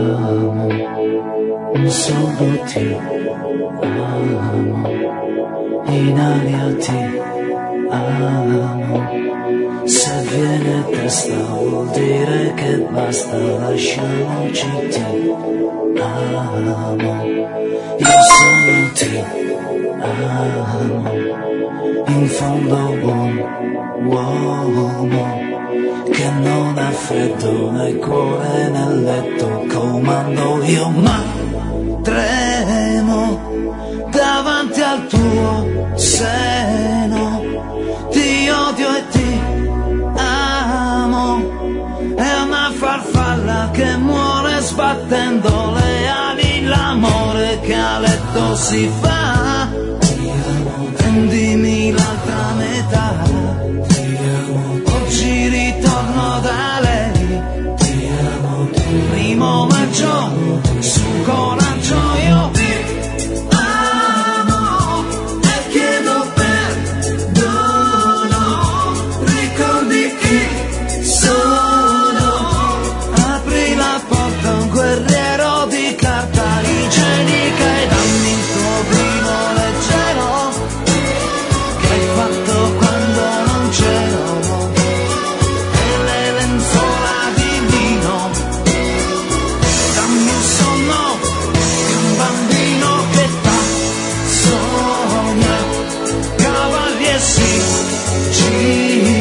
amo, solo ti amo, in aria ti amo. Se viene testa vuol dire che basta, lasciamoci ti amo, io solo ti amo, in fondo buon uomo che non ha freddo nel cuore nel letto, comando io ma tremo davanti al tuo seno, ti odio e ti amo, è una farfalla che muore sbattendo le ali, l'amore che a letto si fa, prendimi l'altra metà, oggi ritorno da lei, primo maggio, su coraggio io amo e chiedo perdono, ricordi chi sono, apri la porta a un guerriero di carta igienica e dammi il tuo vino leggero che hai fatto quando non c'ero, e le lenzuola di vino, dammi un sonno di un bambino che fa sogna, cavalli e sigilli.